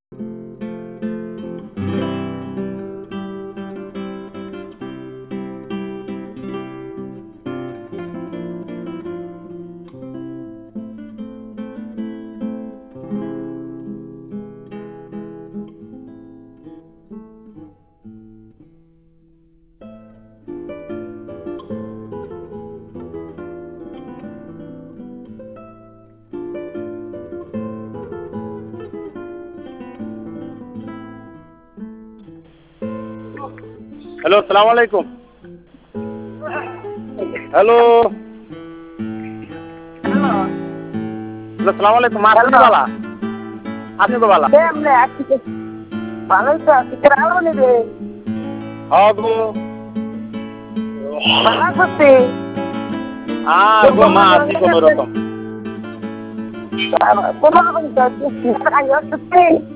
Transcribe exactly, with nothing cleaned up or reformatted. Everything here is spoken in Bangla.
হ্যালো, আসসালামু আলাইকুম। Hello, hello. আসসালামু আলাইকুম। মা আপনি হ্যালো। বালা আপনি তো বালা কেমনে আছিস? ভালোই তো আছি। তোরা আলো নিবে হ্যাঁ গো ভালো আছি। আর গো মা আছি কোন রকম। কোনো রকম তো খাই আসছি